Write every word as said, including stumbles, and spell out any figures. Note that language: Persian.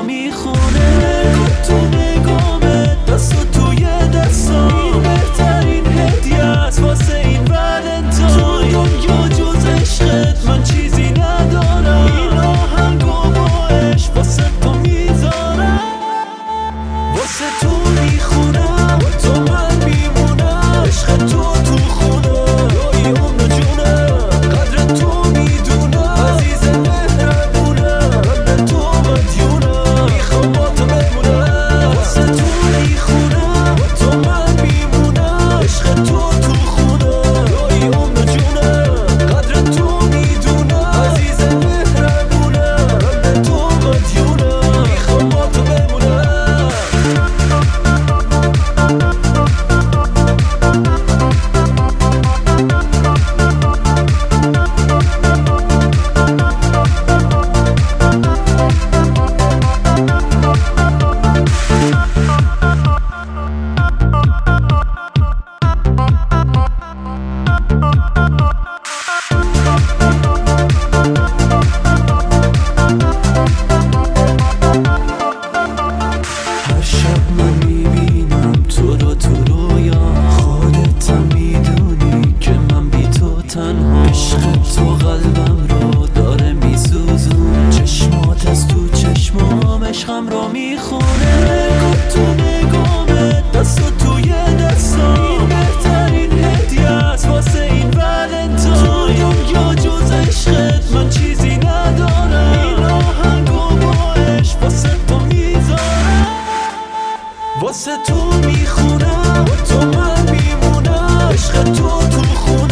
میخونه. تو نگامه دست توی دستام، این بهترین هدیه است واسه این ولنتاین. تو دنیا جز عشقت من چیزی ندارم، این آهنگ و با عشق واسه تو میذارم. واسه تو میخونم تو من میمونم، عشق تو تو خونه روی عمر جونه. قدر تو میدونم عزیز مهربونه، من به تو مدیونم میخوام با تو بمونم. واسه تو میخونم تو من میمونم، عشق تو تو خونه روی عمر جونه. قدر تو میدونم عزیز مهربونه، من به تو مدیونم میخوام با تو بمونم. هر شب من میبینم تو رو تو رویام، خودتم میدونی که من بی تو تنها. عشق تو قلبم رو داره میسوزون، چشمات از تو چشمام عشقم رو میخونه. نگاه تو نگامه دست توی دستام، این بهترین هدیه است واسه این ولنتاین. تو دنیا جز عشقت من چیزی ندارم، این آهنگ و با عشق واسه تو میذارم. واسه تو میخونم تو من میمونم، عشق تو تو خونم